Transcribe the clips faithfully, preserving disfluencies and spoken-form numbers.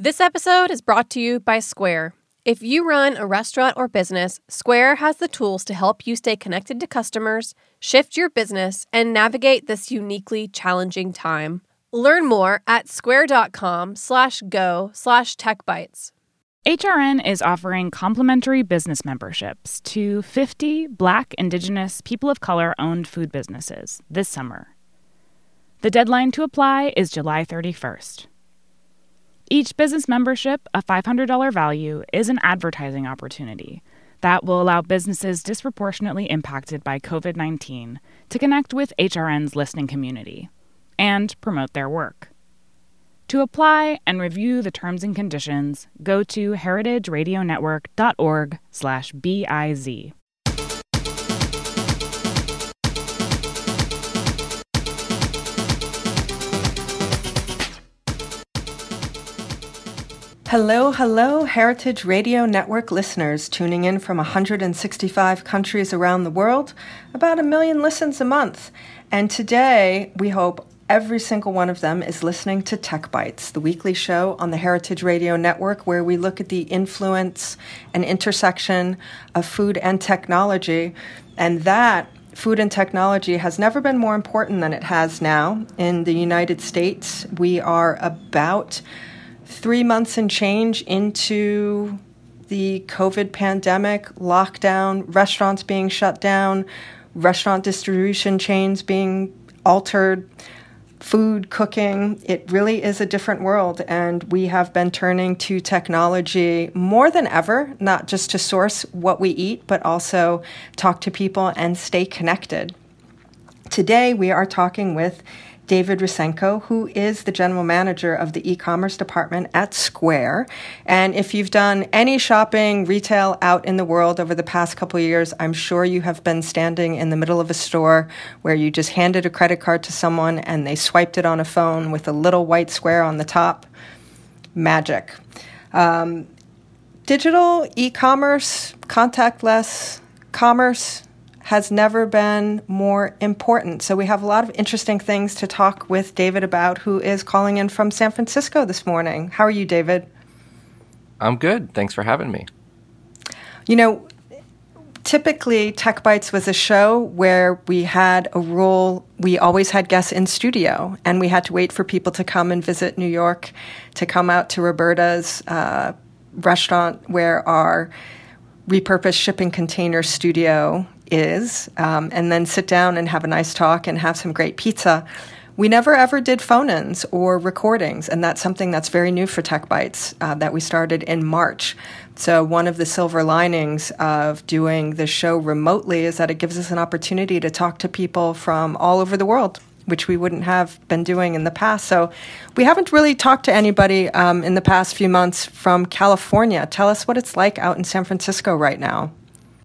This episode is brought to you by Square. If you run a restaurant or business, Square has the tools to help you stay connected to customers, shift your business, and navigate this uniquely challenging time. Learn more at square.com slash go slash techbytes. H R N is offering complimentary business memberships to fifty Black, Indigenous, people of color-owned food businesses this summer. The deadline to apply is July thirty-first. Each business membership, a five hundred dollars value, is an advertising opportunity that will allow businesses disproportionately impacted by covid nineteen to connect with H R N's listening community and promote their work. To apply and review the terms and conditions, go to heritageradionetwork.org slash BIZ. Hello, hello, Heritage Radio Network listeners tuning in from one hundred sixty-five countries around the world, about a million listens a month. And today, we hope every single one of them is listening to Tech Bites, the weekly show on the Heritage Radio Network where we look at the influence and intersection of food and technology. And that food and technology has never been more important than it has now. In the United States, we are about three months and change into the COVID pandemic, lockdown, restaurants being shut down, restaurant distribution chains being altered, food, cooking. It really is a different world, and we have been turning to technology more than ever, not just to source what we eat, but also talk to people and stay connected. Today, we are talking with David Rusenko, who is the general manager of the e-commerce department at Square. And if you've done any shopping, retail out in the world over the past couple of years, I'm sure you have been standing in the middle of a store where you just handed a credit card to someone and they swiped it on a phone with a little white square on the top. Magic. Um, digital e-commerce, contactless commerce has never been more important. So we have a lot of interesting things to talk with David about, who is calling in from San Francisco this morning. How are you, David? I'm good. Thanks for having me. You know, typically Tech Bites was a show where we had a rule. We always had guests in studio, and we had to wait for people to come and visit New York, to come out to Roberta's uh, restaurant where our repurposed shipping container studio is, um, and then sit down and have a nice talk and have some great pizza. We never ever did phone-ins or recordings, and that's something that's very new for Tech Bites uh, that we started in March. So one of the silver linings of doing the show remotely is that it gives us an opportunity to talk to people from all over the world, which we wouldn't have been doing in the past. So we haven't really talked to anybody um, in the past few months from California. Tell us what it's like out in San Francisco right now.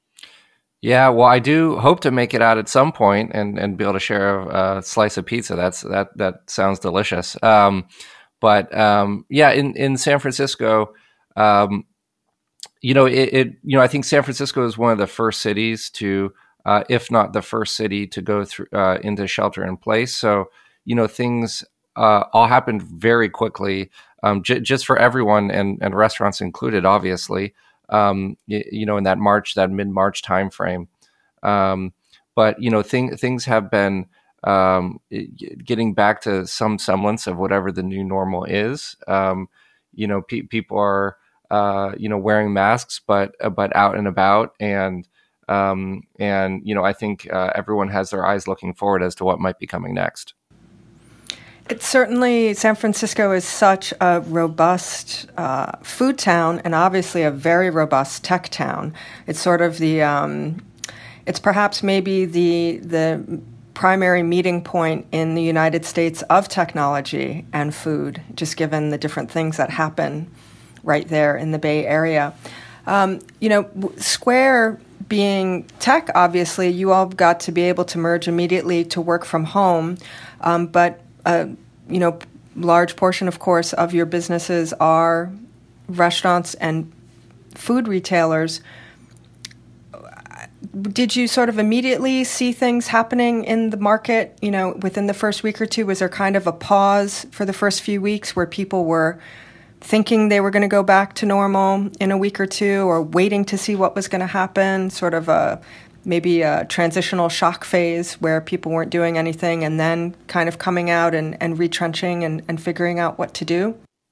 Yeah, well, I do hope to make it out at some point and, and be able to share a, a slice of pizza. That's that that sounds delicious. Um, but um, yeah, in, in San Francisco, um, you know, it, it you know I think San Francisco is one of the first cities to, uh, if not the first city to go through uh, into shelter in place. So you know things uh, all happened very quickly, um, j- just for everyone and and restaurants included, obviously. Um, you, you know, in that March, that mid-March timeframe. Um, but, you know, thing, things have been um, getting back to some semblance of whatever the new normal is. Um, you know, pe- people are, uh, you know, wearing masks, but, uh, but out and about. And, um, and, you know, I think uh, everyone has their eyes looking forward as to what might be coming next. It's certainly, San Francisco is such a robust uh, food town and obviously a very robust tech town. It's sort of the, um, it's perhaps maybe the the primary meeting point in the United States of technology and food, just given the different things that happen right there in the Bay Area. Um, you know, Square being tech, obviously, you all got to be able to merge immediately to work from home, um, but Uh, you know, large portion, of course, of your businesses are restaurants and food retailers. Did you sort of immediately see things happening in the market, you know, within the first week or two? Was there kind of a pause for the first few weeks where people were thinking they were going to go back to normal in a week or two, or waiting to see what was going to happen, sort of a maybe a transitional shock phase where people weren't doing anything and then kind of coming out and, and retrenching and, and figuring out what to do?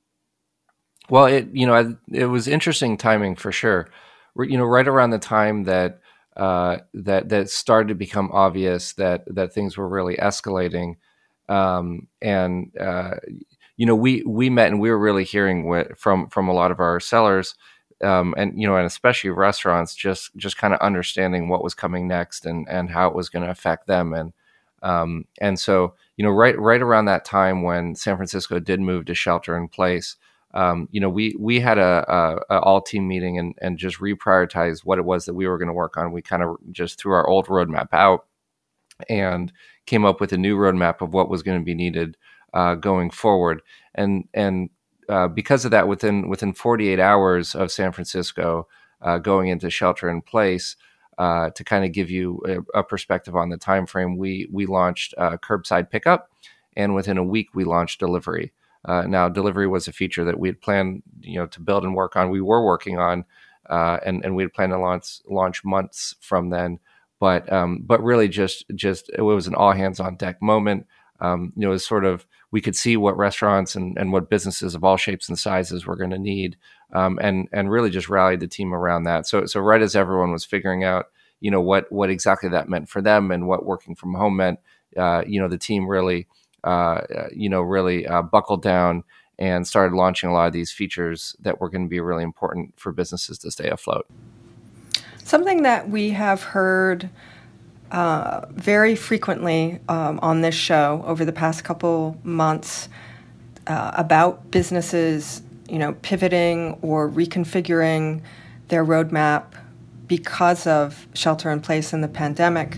Well, it you know it was interesting timing for sure. You know, right around the time that uh, that that started to become obvious that that things were really escalating, um, and uh, you know we we met and we were really hearing what, from from a lot of our sellers. Um, and, you know, and especially restaurants, just, just kind of understanding what was coming next and, and how it was going to affect them. And, um, and so, you know, right, right around that time when San Francisco did move to shelter in place, um, you know, we, we had a, a, a all team meeting and, and just reprioritized what it was that we were going to work on. We kind of just threw our old roadmap out and came up with a new roadmap of what was going to be needed, uh, going forward. And, and, Uh, because of that, within within forty-eight hours of San Francisco uh, going into shelter in place, uh, to kind of give you a, a perspective on the time frame, we we launched uh, curbside pickup, and within a week we launched delivery. Uh, now, delivery was a feature that we had planned, you know, to build and work on. We were working on, uh, and and we had planned to launch launch months from then. But um, but really, just just it was an all hands on deck moment. Um, you know, it was sort of, we could see what restaurants and, and what businesses of all shapes and sizes were going to need, um, and and really just rallied the team around that. So so right as everyone was figuring out, you know, what what exactly that meant for them and what working from home meant, uh, you know, the team really, uh, you know, really uh, buckled down and started launching a lot of these features that were going to be really important for businesses to stay afloat. Something that we have heard Uh, very frequently um, on this show over the past couple months uh, about businesses, you know, pivoting or reconfiguring their roadmap because of shelter in place and the pandemic.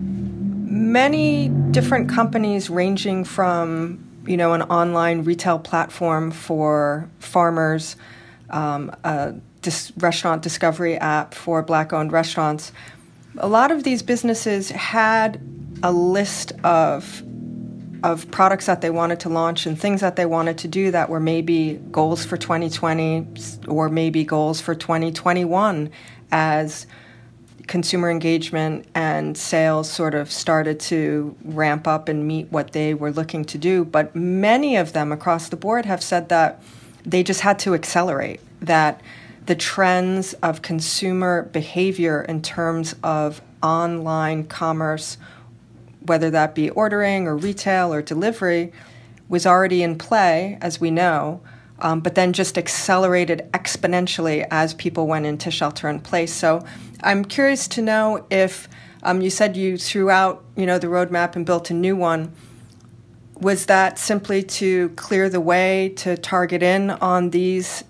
Many different companies, ranging from, you know, an online retail platform for farmers, um, a dis- restaurant discovery app for Black-owned restaurants. A lot of these businesses had a list of of products that they wanted to launch and things that they wanted to do that were maybe goals for twenty twenty or maybe goals for twenty twenty-one as consumer engagement and sales sort of started to ramp up and meet what they were looking to do. But many of them across the board have said that they just had to accelerate, that the trends of consumer behavior in terms of online commerce, whether that be ordering or retail or delivery, was already in play, as we know, um, but then just accelerated exponentially as people went into shelter in place. So I'm curious to know if um, you said you threw out, you know, the roadmap and built a new one. Was that simply to clear the way to target in on these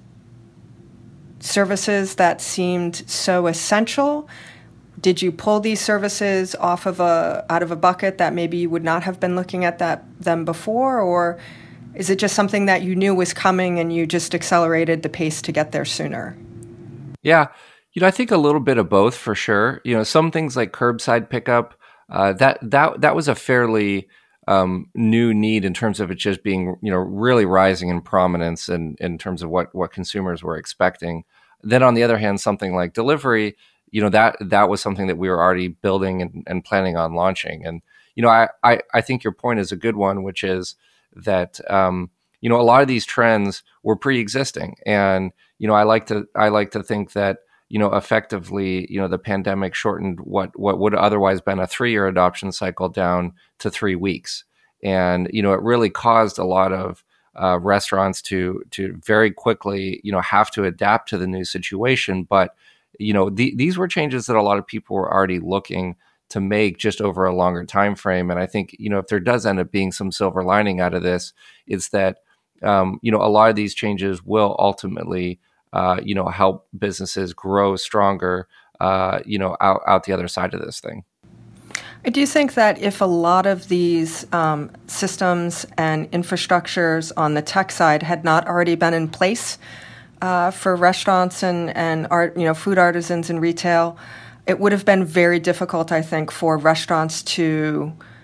services that seemed so essential? Did you pull these services off of a out of a bucket that maybe you would not have been looking at that them before, or is it just something that you knew was coming and you just accelerated the pace to get there sooner? Yeah, you know, I think a little bit of both for sure. You know, some things like curbside pickup, uh, that that that was a fairly um, new need in terms of it just being, you know, really rising in prominence and in, in terms of what what consumers were expecting. Then on the other hand, something like delivery, you know, that that was something that we were already building and, and planning on launching. And, you know, I, I, I think your point is a good one, which is that, um, you know, a lot of these trends were pre-existing. And, you know, I like to I like to think that, you know, effectively, you know, the pandemic shortened what what would otherwise been a three-year adoption cycle down to three weeks. And, you know, it really caused a lot of uh, restaurants to to very quickly, you know, have to adapt to the new situation. But, you know, the, these were changes that a lot of people were already looking to make just over a longer time frame. And I think, you know, if there does end up being some silver lining out of this, it's that, um, you know, a lot of these changes will ultimately, uh, you know, help businesses grow stronger, uh, you know, out, out the other side of this thing. I do think that if a lot of these um, systems and infrastructures on the tech side had not already been in place uh, for restaurants and, and art, you know, food artisans and retail, it would have been very difficult, I think, for restaurants to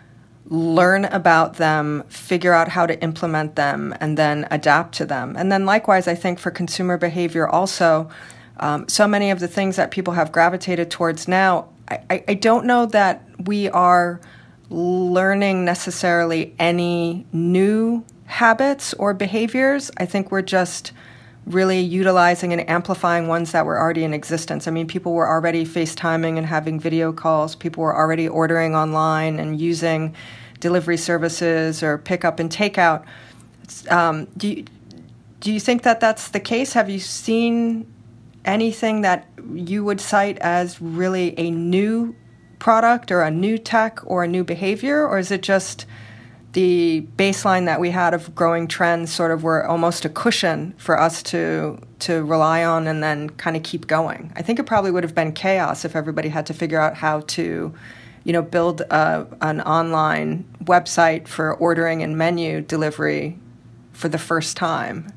learn about them, figure out how to implement them, and then adapt to them. And then likewise, I think for consumer behavior also, um, so many of the things that people have gravitated towards now, I, I don't know that we are learning necessarily any new habits or behaviors. I think we're just really utilizing and amplifying ones that were already in existence. I mean, people were already FaceTiming and having video calls. People were already ordering online and using delivery services or pickup and takeout. Um, do you, do you think that that's the case? Have you seen anything that you would cite as really a new product or a new tech or a new behavior? Or is it just the baseline that we had of growing trends sort of were almost a cushion for us to to rely on and then kind of keep going? I think it probably would have been chaos if everybody had to figure out how to, you know, build a, an online website for ordering and menu delivery for the first time.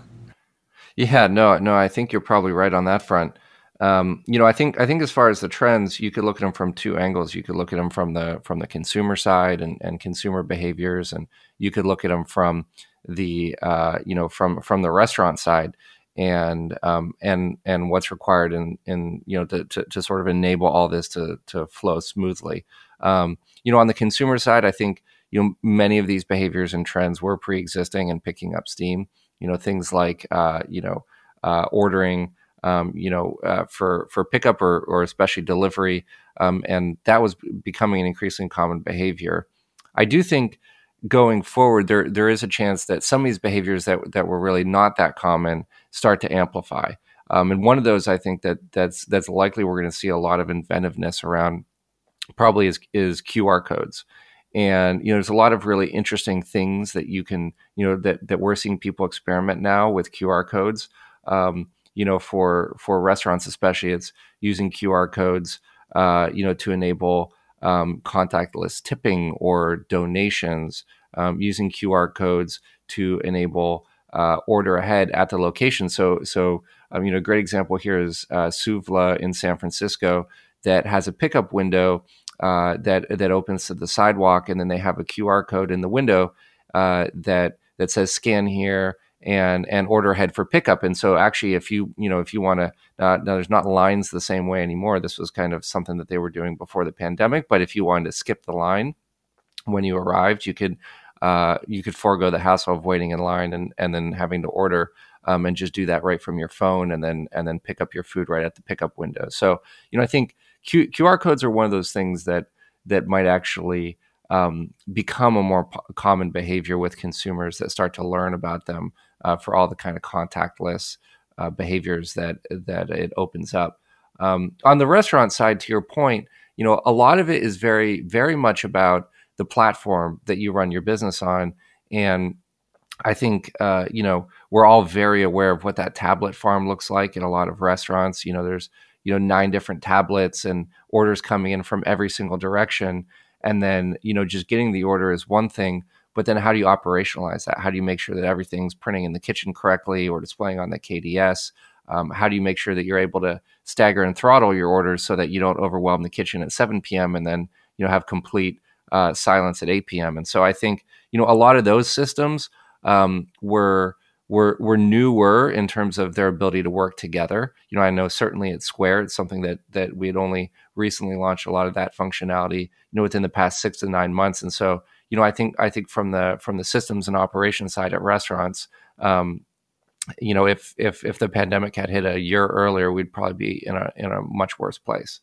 Yeah, no, no, I think you're probably right on that front. Um, you know, I think I think as far as the trends, you could look at them from two angles. You could look at them from the from the consumer side and, and consumer behaviors, and you could look at them from the uh, you know from from the restaurant side, and um, and and what's required in in you know to, to to sort of enable all this to to flow smoothly. Um, you know, on the consumer side, I think you know many of these behaviors and trends were pre-existing and picking up steam. You know, things like uh, you know uh, ordering. Um, you know, uh, for for pickup or or especially delivery, um, and that was becoming an increasingly common behavior. I do think going forward, there there is a chance that some of these behaviors that that were really not that common start to amplify. Um, and one of those, I think that that's that's likely we're going to see a lot of inventiveness around. Probably is is Q R codes. And, you know, there's a lot of really interesting things that you can, you know, that that we're seeing people experiment now with Q R codes. Um, you know, for for restaurants especially, it's using Q R codes, uh, you know, to enable um, contactless tipping or donations, um, using Q R codes to enable uh, order ahead at the location. So, so um, you know, a great example here is uh, Suvla in San Francisco that has a pickup window uh, that that opens to the sidewalk, and then they have a Q R code in the window uh, that that says scan here and and order ahead for pickup. And so actually, if you you know if you want to, uh, now there's not lines the same way anymore. This was kind of something that they were doing before the pandemic. But if you wanted to skip the line when you arrived, you could uh, you could forego the hassle of waiting in line and and then having to order. Um, and just do that right from your phone, and then and then pick up your food right at the pickup window. So, you know, I think Q, QR codes are one of those things that that might actually um, become a more po- common behavior with consumers that start to learn about them uh, for all the kind of contactless uh, behaviors that that it opens up. Um, on the restaurant side, to your point, you know, a lot of it is very, very much about the platform that you run your business on, and I think, uh, you know, we're all very aware of what that tablet farm looks like in a lot of restaurants. You know, there's, you know, nine different tablets and orders coming in from every single direction. And then, you know, just getting the order is one thing, but then how do you operationalize that? How do you make sure that everything's printing in the kitchen correctly or displaying on the K D S? Um, how do you make sure that you're able to stagger and throttle your orders so that you don't overwhelm the kitchen at seven p.m. and then, you know, have complete uh, silence at eight p.m. And so I think, you know, a lot of those systems Um, were were were newer in terms of their ability to work together. You know, I know certainly at Square, it's something that that we had only recently launched a lot of that functionality, you know, within the past six to nine months. And so, you know, I think I think from the from the systems and operations side at restaurants, um, you know, if if if the pandemic had hit a year earlier, we'd probably be in a in a much worse place.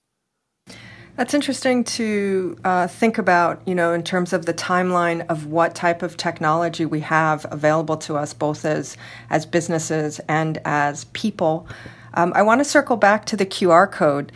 That's interesting to uh, think about, you know, in terms of the timeline of what type of technology we have available to us, both as as businesses and as people. Um, I want to circle back to the Q R code.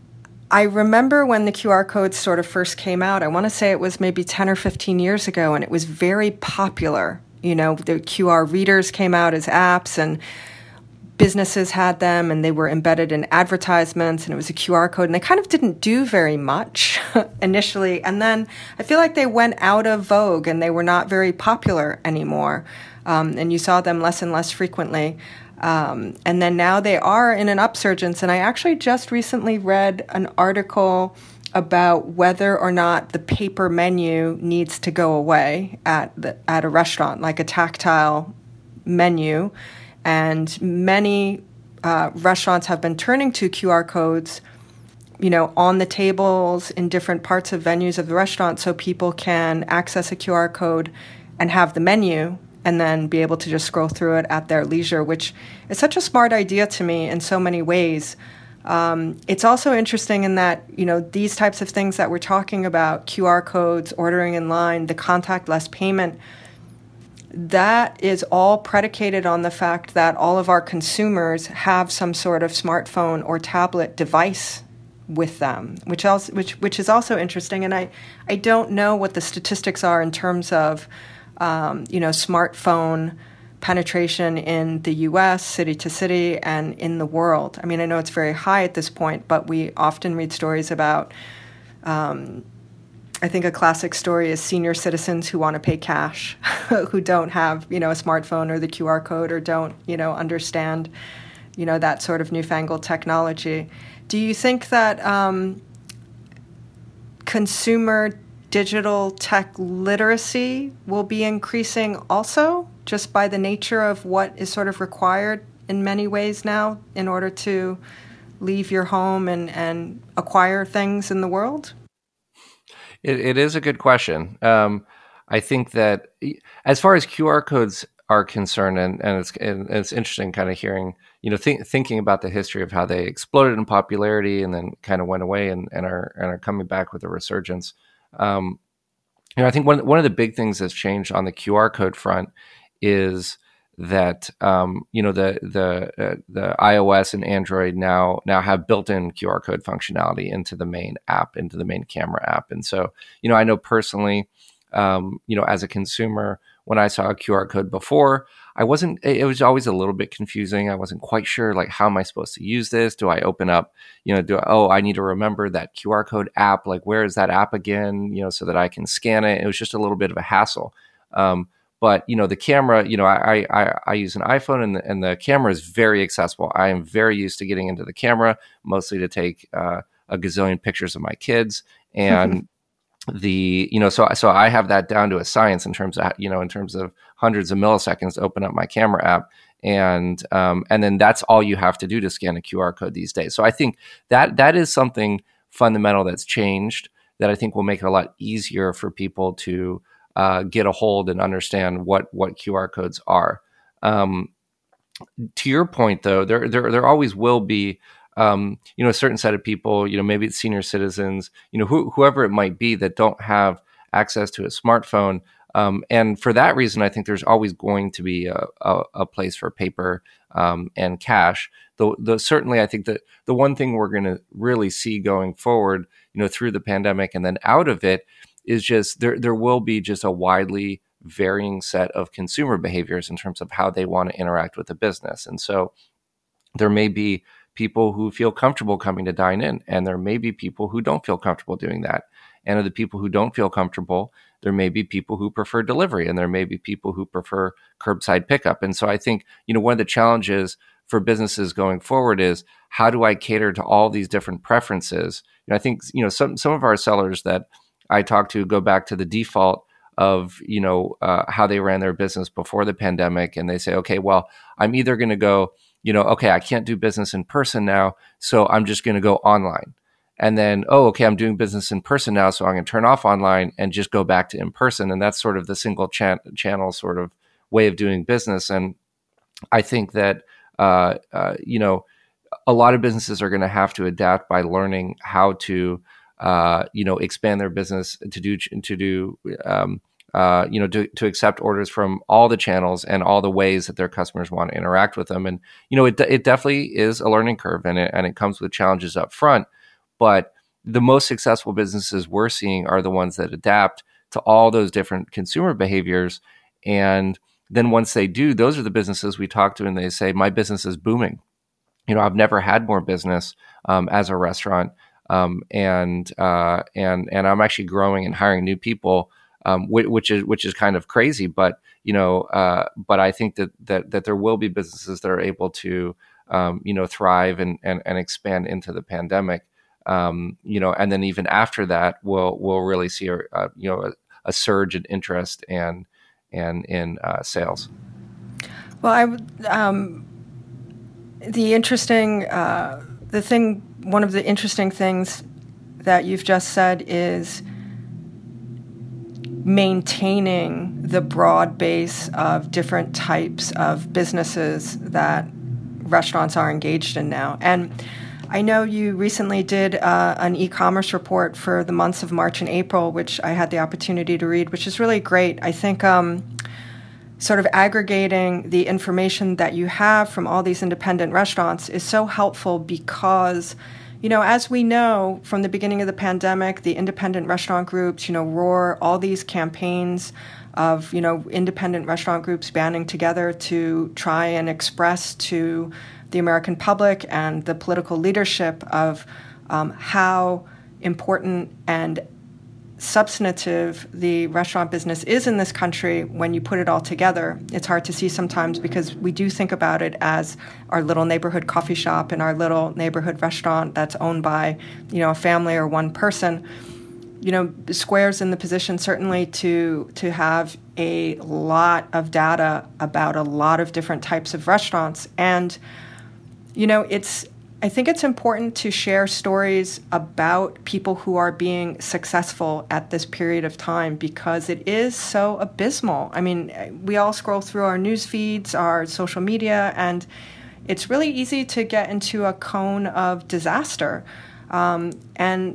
I remember when the Q R codes sort of first came out. I want to say it was maybe ten or fifteen years ago, and it was very popular. You know, the Q R readers came out as apps, and businesses had them, and they were embedded in advertisements, and it was a Q R code, and they kind of didn't do very much initially. And then I feel like they went out of vogue, and they were not very popular anymore. Um, and you saw them less and less frequently. Um, and then now they are in an upsurgence. And I actually just recently read an article about whether or not the paper menu needs to go away at the, at a restaurant, like a tactile menu. And many uh, restaurants have been turning to Q R codes, you know, on the tables in different parts of venues of the restaurant, so people can access a Q R code and have the menu and then be able to just scroll through it at their leisure, which is such a smart idea to me in so many ways. Um, it's also interesting in that, you know, these types of things that we're talking about, Q R codes, ordering in line, the contactless payment, that is all predicated on the fact that all of our consumers have some sort of smartphone or tablet device with them, which also which which is also interesting. And I, I don't know what the statistics are in terms of um, you know, smartphone penetration in the U S, city to city, and in the world. I mean, I know it's very high at this point, but we often read stories about, um, I think a classic story is senior citizens who want to pay cash, who don't have, you know, a smartphone or the Q R code, or don't, you know, understand, you know, that sort of newfangled technology. Do you think that um, consumer digital tech literacy will be increasing also, just by the nature of what is sort of required in many ways now in order to leave your home and, and acquire things in the world? It, it is a good question. Um, I think that as far as Q R codes are concerned, and, and, it's, and it's interesting kind of hearing, you know, think, thinking about the history of how they exploded in popularity and then kind of went away and, and are and are coming back with a resurgence. Um, you know, I think one one of the big things that's changed on the Q R code front is that um, you know the the uh, the iOS and Android now now have built-in Q R code functionality into the main app, into the main camera app, and so you know I know personally, um, you know, as a consumer, when I saw a Q R code before, I wasn't. It was always a little bit confusing. I wasn't quite sure, like, how am I supposed to use this? Do I open up, you know, do I, oh, I need to remember that Q R code app. Like, where is that app again? You know, so that I can scan it. It was just a little bit of a hassle. Um, but you know, the camera. You know, I I, I use an iPhone, and the, and the camera is very accessible. I am very used to getting into the camera, mostly to take uh, a gazillion pictures of my kids and. The you know so so I have that down to a science in terms of you know in terms of hundreds of milliseconds to open up my camera app, and um, and then that's all you have to do to scan a Q R code these days. So I think that that is something fundamental that's changed that I think will make it a lot easier for people to uh, get a hold and understand what what Q R codes are. Um, to your point, though, there there there always will be. Um, you know, a certain set of people, you know, maybe it's senior citizens, you know, who, whoever it might be that don't have access to a smartphone. Um, and for that reason, I think there's always going to be a, a, a place for paper um, and cash. Though, though certainly, I think that the one thing we're going to really see going forward, you know, through the pandemic and then out of it, is just there there will be just a widely varying set of consumer behaviors in terms of how they want to interact with the business. And so there may be people who feel comfortable coming to dine in, and there may be people who don't feel comfortable doing that. And of the people who don't feel comfortable, there may be people who prefer delivery, and there may be people who prefer curbside pickup. And so I think, you know, one of the challenges for businesses going forward is, how do I cater to all these different preferences? And I think, you know, some some of our sellers that I talk to go back to the default of, you know, uh, how they ran their business before the pandemic. And they say, okay, well, I'm either going to go, you know, okay, I can't do business in person now, so I'm just going to go online. And then, oh, okay, I'm doing business in person now, so I'm going to turn off online and just go back to in person. And that's sort of the single chan- channel sort of way of doing business. And I think that, uh, uh, you know, a lot of businesses are going to have to adapt by learning how to, uh, you know, expand their business to do, to do, um, Uh, you know, to, to accept orders from all the channels and all the ways that their customers want to interact with them. And, you know, it it definitely is a learning curve, and it, and it comes with challenges up front. But the most successful businesses we're seeing are the ones that adapt to all those different consumer behaviors. And then once they do, those are the businesses we talk to, and they say, my business is booming. You know, I've never had more business um, as a restaurant. Um, and, uh, and, and I'm actually growing and hiring new people. Um, which is which is kind of crazy, but you know, uh, but I think that that that there will be businesses that are able to, um, you know, thrive and, and and expand into the pandemic. Um, you know, and then even after that, we'll we'll really see a, a you know a, a surge in interest and and in uh, sales. Well, I would. Um, the interesting, uh, the thing, one of the interesting things that you've just said is maintaining the broad base of different types of businesses that restaurants are engaged in now. And I know you recently did uh, an e-commerce report for the months of March and April, which I had the opportunity to read, which is really great. I think um, sort of aggregating the information that you have from all these independent restaurants is so helpful because, you know, as we know from the beginning of the pandemic, the independent restaurant groups, you know, ROAR, all these campaigns of, you know, independent restaurant groups banding together to try and express to the American public and the political leadership of um, how important and substantive the restaurant business is in this country when you put it all together. It's hard to see sometimes because we do think about it as our little neighborhood coffee shop and our little neighborhood restaurant that's owned by, you know, a family or one person. You know, Square's in the position certainly to to have a lot of data about a lot of different types of restaurants. And, you know, it's I think it's important to share stories about people who are being successful at this period of time because it is so abysmal. I mean, we all scroll through our news feeds, our social media, and it's really easy to get into a cone of disaster. Um, and,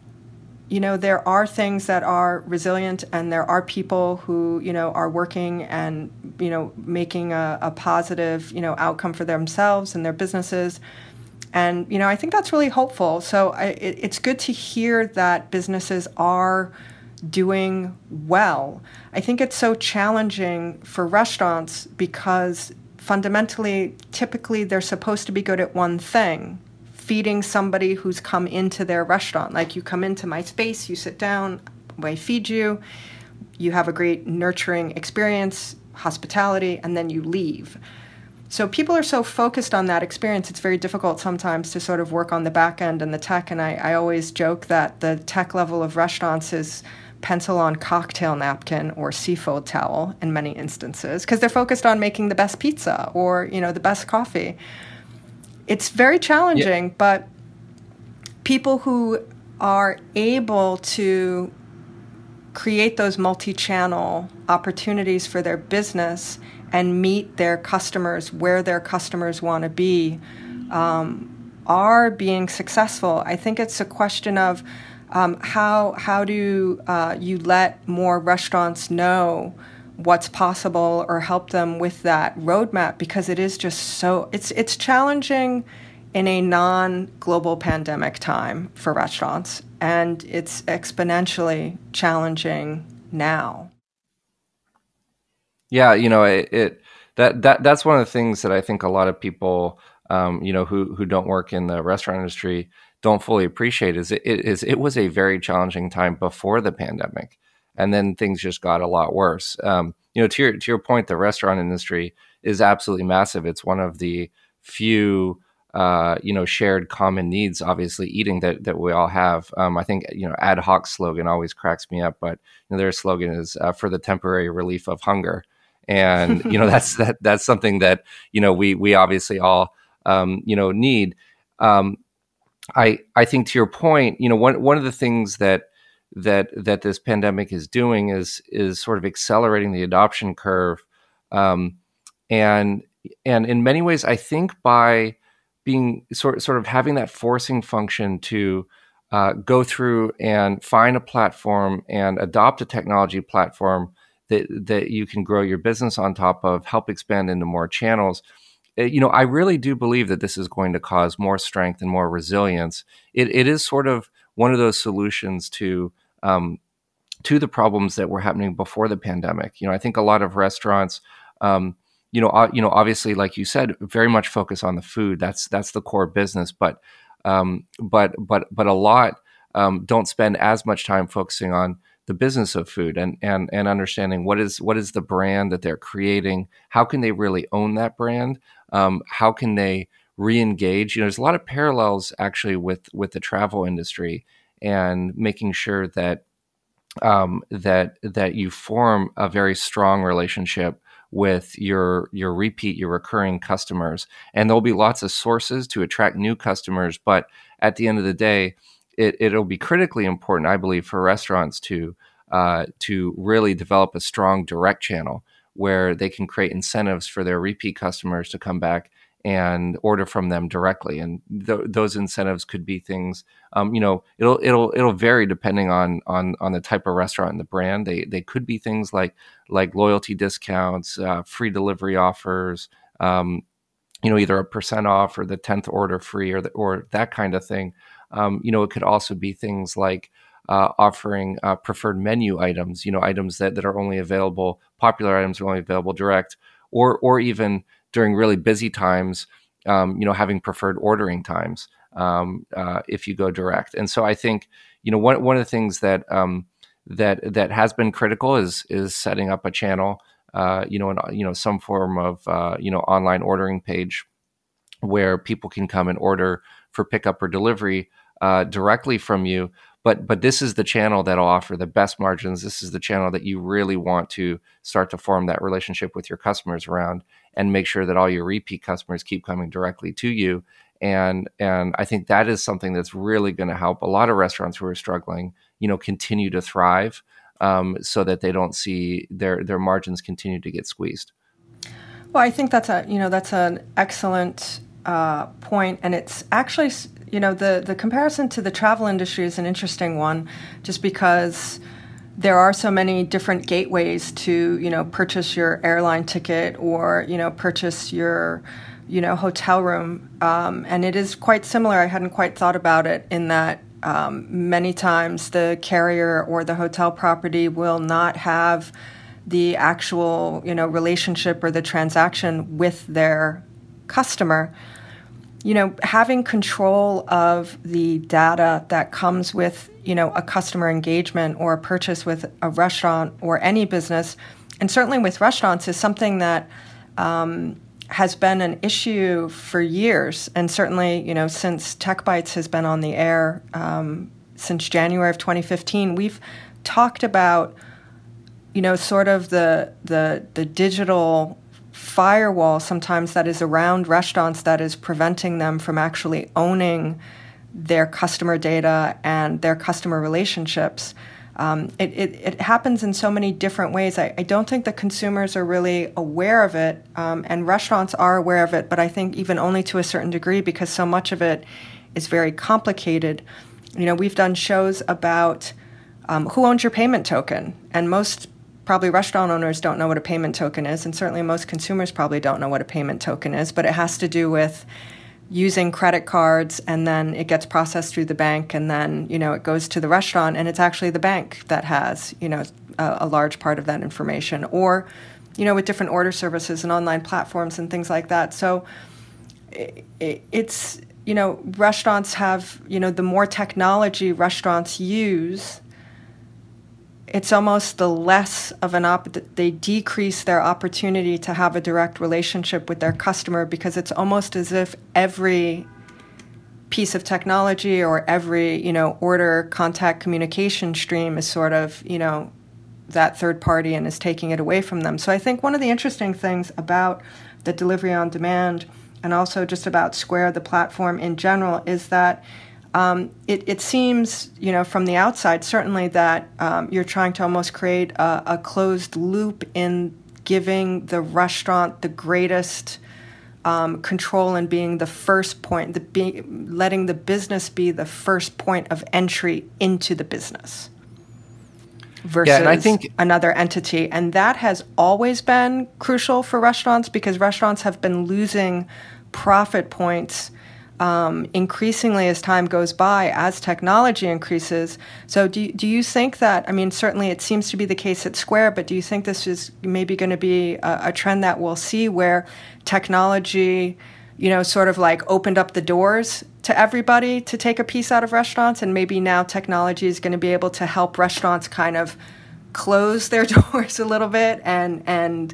you know, there are things that are resilient and there are people who, you know, are working and, you know, making a, a positive, you know, outcome for themselves and their businesses. And, you know, I think that's really hopeful. So I, it, it's good to hear that businesses are doing well. I think it's so challenging for restaurants because fundamentally, typically, they're supposed to be good at one thing, feeding somebody who's come into their restaurant. Like you come into my space, you sit down, I feed you, you have a great nurturing experience, hospitality, and then you leave. So people are so focused on that experience, it's very difficult sometimes to sort of work on the back end and the tech. And I, I always joke that the tech level of restaurants is pencil on cocktail napkin or seafood towel in many instances, because they're focused on making the best pizza or, you know, the best coffee. It's very challenging, yeah. But people who are able to create those multi-channel opportunities for their business and meet their customers where their customers want to be, um, are being successful. I think it's a question of um, how how do uh, you let more restaurants know what's possible or help them with that roadmap, because it is just so it's it's challenging in a non-global pandemic time for restaurants, and it's exponentially challenging now. Yeah, you know, it, it that that that's one of the things that I think a lot of people, um, you know, who who don't work in the restaurant industry don't fully appreciate is it, it is it was a very challenging time before the pandemic, and then things just got a lot worse. Um, you know, to your to your point, the restaurant industry is absolutely massive. It's one of the few, uh, you know, shared common needs, obviously eating that that we all have. Um, I think, you know, Ad Hoc slogan always cracks me up, but you know, their slogan is uh, for the temporary relief of hunger. And, you know, that's, that, that's something that, you know, we, we obviously all, um, you know, need. Um, I, I think to your point, you know, one, one of the things that, that, that this pandemic is doing is, is sort of accelerating the adoption curve. Um, and, and in many ways, I think by being sort, sort of having that forcing function to, uh, go through and find a platform and adopt a technology platform that that you can grow your business on top of, help expand into more channels. You know, I really do believe that this is going to cause more strength and more resilience. It it is sort of one of those solutions to um, to the problems that were happening before the pandemic. You know, I think a lot of restaurants, um, you know, uh, you know, obviously, like you said, very much focus on the food. That's that's the core business. But um, but but but a lot um, don't spend as much time focusing on the business of food and, and, and understanding what is, what is the brand that they're creating? How can they really own that brand? Um, how can they re-engage. You know, there's a lot of parallels actually with with the travel industry, and making sure that um, that that you form a very strong relationship with your your repeat, your recurring customers. And there'll be lots of sources to attract new customers, but at the end of the day, it, it'll be critically important, I believe, for restaurants to uh, to really develop a strong direct channel where they can create incentives for their repeat customers to come back and order from them directly. And th- those incentives could be things, um, you know, it'll it'll it'll vary depending on on on the type of restaurant and the brand. They they could be things like like loyalty discounts, uh, free delivery offers, um, you know, either a percent off or the tenth order free, or the, or that kind of thing. Um, you know, it could also be things like uh, offering uh, preferred menu items, you know, items that, that are only available, popular items are only available direct, or or even during really busy times, um, you know, having preferred ordering times um, uh, if you go direct. And so I think, you know, one one of the things that um, that that has been critical is is setting up a channel, uh, you know, and you know, some form of uh, you know, online ordering page where people can come and order for pickup or delivery uh, directly from you. But but this is the channel that'll offer the best margins. This is the channel that you really want to start to form that relationship with your customers around, and make sure that all your repeat customers keep coming directly to you. And and I think that is something that's really going to help a lot of restaurants who are struggling, you know, continue to thrive, um, so that they don't see their their margins continue to get squeezed. Well, I think that's a you know that's an excellent uh, point, and it's actually. You know, the, the comparison to the travel industry is an interesting one, just because there are so many different gateways to, you know, purchase your airline ticket or, you know, purchase your, you know, hotel room. Um, and it is quite similar. I hadn't quite thought about it in that um, many times the carrier or the hotel property will not have the actual, you know, relationship or the transaction with their customer. You know, having control of the data that comes with, you know, a customer engagement or a purchase with a restaurant or any business, and certainly with restaurants, is something that um, has been an issue for years. And certainly, you know, since TechBytes has been on the air um, since January of twenty fifteen, we've talked about, you know, sort of the the the digital firewall sometimes that is around restaurants that is preventing them from actually owning their customer data and their customer relationships. Um, it, it, it happens in so many different ways. I, I don't think the consumers are really aware of it, um, and restaurants are aware of it, but I think even only to a certain degree, because so much of it is very complicated. You know, we've done shows about um, who owns your payment token, and most probably restaurant owners don't know what a payment token is, and certainly most consumers probably don't know what a payment token is, but it has to do with using credit cards, and then it gets processed through the bank, and then, you know, it goes to the restaurant, and it's actually the bank that has, you know, a, a large part of that information. Or, you know, with different order services and online platforms and things like that. So it, it, it's, you know, restaurants have, you know, the more technology restaurants use, it's almost the less of an op, they decrease their opportunity to have a direct relationship with their customer, because it's almost as if every piece of technology or every, you know, order, contact, communication stream is sort of, you know, that third party and is taking it away from them. So I think one of the interesting things about the delivery on demand, and also just about Square, the platform in general, is that Um, it, it seems, you know, from the outside, certainly that um, you're trying to almost create a, a closed loop in giving the restaurant the greatest um, control and being the first point, the be, letting the business be the first point of entry into the business versus yeah, and I think another entity. And that has always been crucial for restaurants, because restaurants have been losing profit points Um, increasingly as time goes by, as technology increases. So do you, do you think that, I mean, certainly it seems to be the case at Square, but do you think this is maybe going to be a, a trend that we'll see, where technology, you know, sort of like opened up the doors to everybody to take a piece out of restaurants, and maybe now technology is going to be able to help restaurants kind of close their doors a little bit and and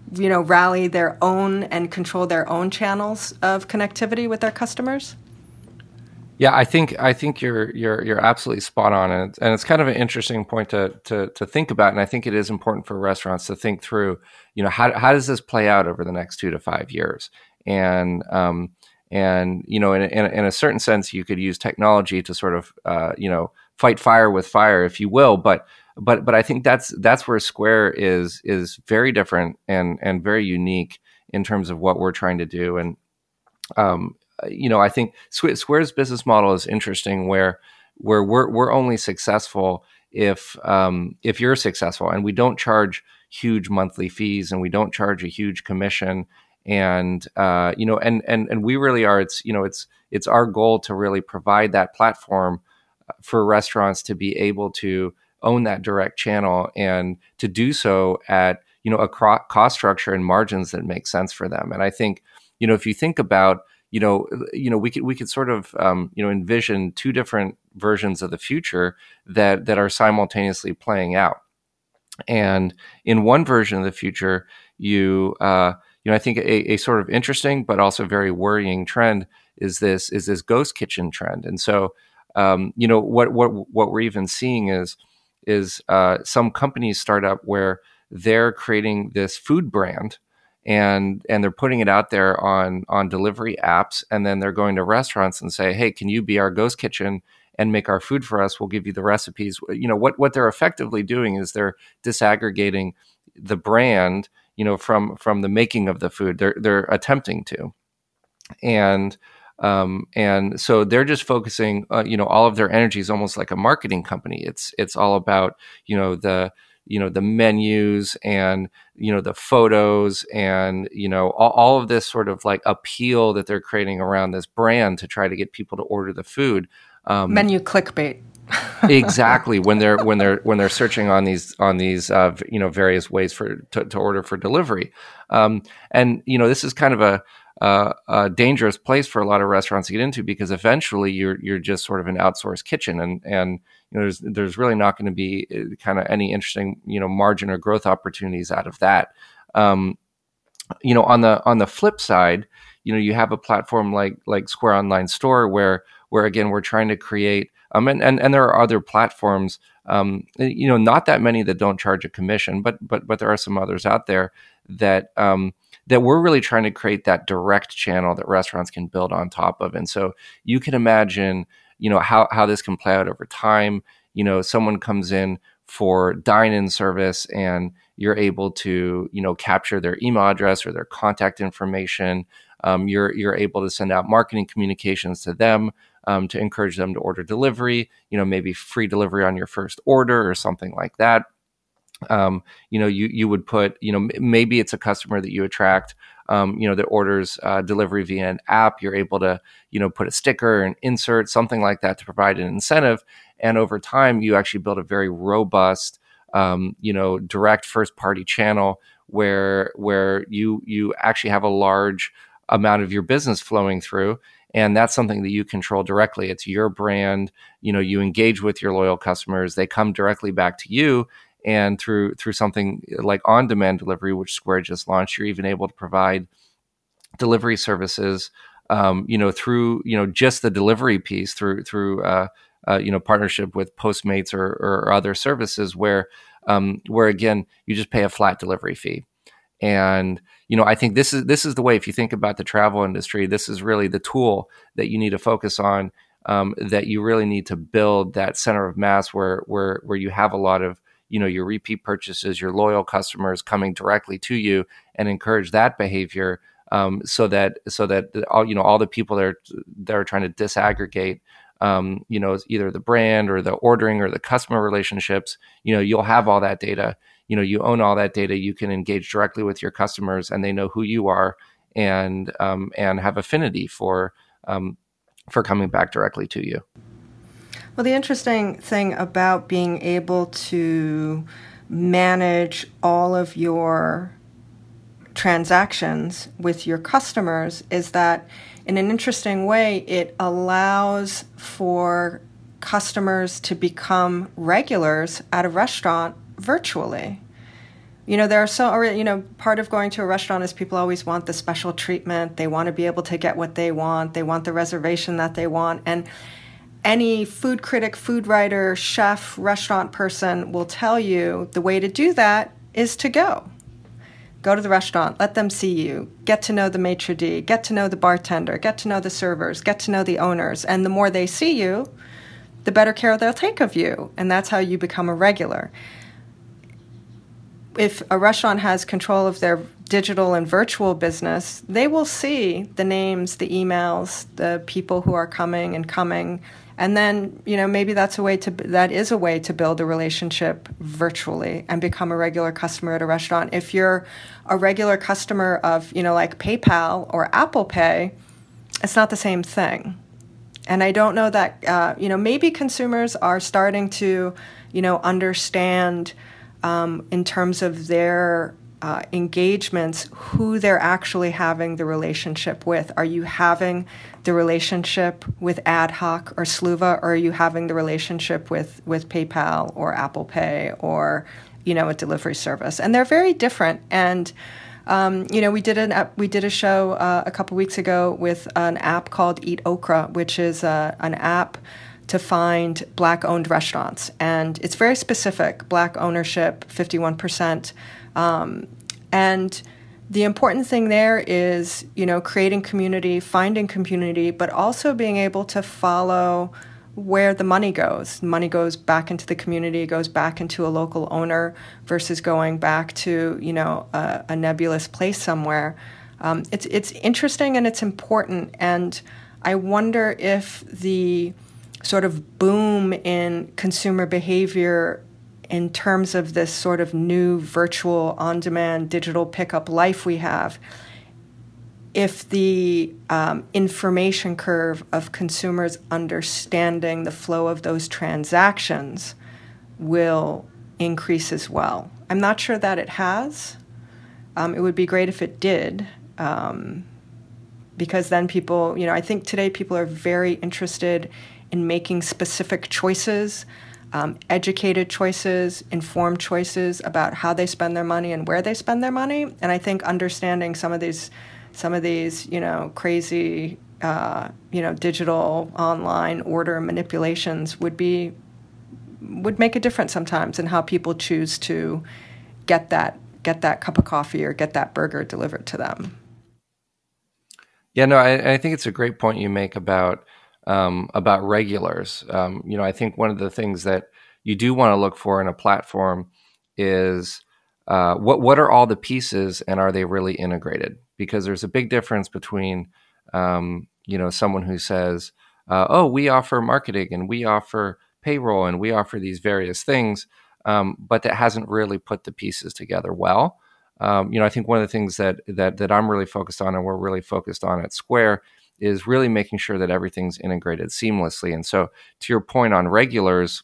you know, rally their own and control their own channels of connectivity with their customers? Yeah, I think I think you're you're you're absolutely spot on, and it's, and it's kind of an interesting point to to to think about. And I think it is important for restaurants to think through, you know, how how does this play out over the next two to five years? And um and you know, in in, in a certain sense, you could use technology to sort of uh, you know fight fire with fire, if you will. But but but I think that's that's where Square is is very different and and very unique in terms of what we're trying to do. And um. You know, I think Square's business model is interesting, where where we're we're only successful if um, if you're successful, and we don't charge huge monthly fees, and we don't charge a huge commission, and uh, you know, and and and we really are. It's you know, it's it's our goal to really provide that platform for restaurants to be able to own that direct channel and to do so at you know a cost structure and margins that make sense for them. And I think you know if you think about You know, you know, we could we could sort of um, you know envision two different versions of the future that that are simultaneously playing out. And in one version of the future, you uh, you know, I think a, a sort of interesting but also very worrying trend is this is this ghost kitchen trend. And so, um, you know, what what what we're even seeing is is uh, some companies start up where they're creating this food brand. And and they're putting it out there on on delivery apps, and then they're going to restaurants and say, "Hey, can you be our ghost kitchen and make our food for us? We'll give you the recipes." You know what what they're effectively doing is they're disaggregating the brand, you know, from from the making of the food. They're they're attempting to, and um, and so they're just focusing, uh, you know, all of their energy is almost like a marketing company. It's it's all about you know the you know, the menus and, you know, the photos and, you know, all, all of this sort of like appeal that they're creating around this brand to try to get people to order the food. Um, Menu clickbait. Exactly. When they're, when they're, when they're searching on these, on these, uh, you know, various ways for, to, to order for delivery. Um, and, you know, this is kind of a, Uh, a dangerous place for a lot of restaurants to get into, because eventually you're you're just sort of an outsourced kitchen, and and you know there's there's really not going to be kind of any interesting you know margin or growth opportunities out of that. Um, you know on the on the flip side, you know you have a platform like like Square Online Store where where again we're trying to create um and and, and there are other platforms um you know not that many that don't charge a commission, but but but there are some others out there that um. that we're really trying to create that direct channel that restaurants can build on top of. And so you can imagine, you know, how, how this can play out over time. You know, someone comes in for dine-in service and you're able to, you know, capture their email address or their contact information. Um, you're, you're able to send out marketing communications to them um, to encourage them to order delivery, you know, maybe free delivery on your first order or something like that. Um, you know, you you would put, you know, m- maybe it's a customer that you attract, um, you know, that orders uh, delivery via an app. You're able to, you know, put a sticker and insert something like that to provide an incentive. And over time, you actually build a very robust, um, you know, direct first party channel where where you you actually have a large amount of your business flowing through. And that's something that you control directly. It's your brand. You know, you engage with your loyal customers. They come directly back to you. And through through something like on-demand delivery, which Square just launched, you're even able to provide delivery services, um, you know, through you know just the delivery piece, through through uh, uh, you know partnership with Postmates or, or other services, where um, where again you just pay a flat delivery fee. And you know, I think this is this is the way. If you think about the travel industry, this is really the tool that you need to focus on. Um, that you really need to build that center of mass where where where you have a lot of you know, your repeat purchases, your loyal customers coming directly to you, and encourage that behavior, um, so that so that all you know all the people that are that are trying to disaggregate, um, you know, either the brand or the ordering or the customer relationships, you know, you'll have all that data. You know, you own all that data. You can engage directly with your customers, and they know who you are, and um, and have affinity for um, for coming back directly to you. Well, the interesting thing about being able to manage all of your transactions with your customers is that, in an interesting way, it allows for customers to become regulars at a restaurant virtually. You know, there are so, or, you know, part of going to a restaurant is people always want the special treatment. They want to be able to get what they want. They want the reservation that they want. And any food critic, food writer, chef, restaurant person will tell you the way to do that is to go. Go to the restaurant, let them see you, get to know the maitre d', get to know the bartender, get to know the servers, get to know the owners. And the more they see you, the better care they'll take of you. And that's how you become a regular. If a restaurant has control of their digital and virtual business, they will see the names, the emails, the people who are coming and coming. And then, you know, maybe that's a way to, that is a way to build a relationship virtually and become a regular customer at a restaurant. If you're a regular customer of, you know, like PayPal or Apple Pay, it's not the same thing. And I don't know that, uh, you know, maybe consumers are starting to, you know, understand um, in terms of their uh, engagements who they're actually having the relationship with. Are you having the relationship with Ad Hoc or Sluva, or are you having the relationship with, with PayPal or Apple Pay or, you know, a delivery service? And they're very different. And Um, you know, we did an we did a show uh, a couple weeks ago with an app called Eat Okra, which is uh, an app to find Black-owned restaurants, and it's very specific: Black ownership, fifty-one percent. Um, and the important thing there is, you know, creating community, finding community, but also being able to follow where the money goes. Money goes back into the community, goes back into a local owner versus going back to, you know, a, a nebulous place somewhere. Um, it's it's interesting and it's important. And I wonder if the sort of boom in consumer behavior in terms of this sort of new virtual on-demand digital pickup life we have, if the um, information curve of consumers understanding the flow of those transactions will increase as well. I'm not sure that it has. Um, it would be great if it did, um, because then people, you know, I think today people are very interested in making specific choices, um, educated choices, informed choices about how they spend their money and where they spend their money. And I think understanding some of these Some of these, you know, crazy, uh, you know, digital online order manipulations would be would make a difference sometimes in how people choose to get that get that cup of coffee or get that burger delivered to them. Yeah, no, I, I think it's a great point you make about um, about regulars. Um, you know, I think one of the things that you do want to look for in a platform is uh, what what are all the pieces and are they really integrated? Because there's a big difference between, um, you know, someone who says, uh, oh, we offer marketing and we offer payroll and we offer these various things, um, but that hasn't really put the pieces together well. Um, you know, I think one of the things that, that that I'm really focused on and we're really focused on at Square is really making sure that everything's integrated seamlessly. And so to your point on regulars,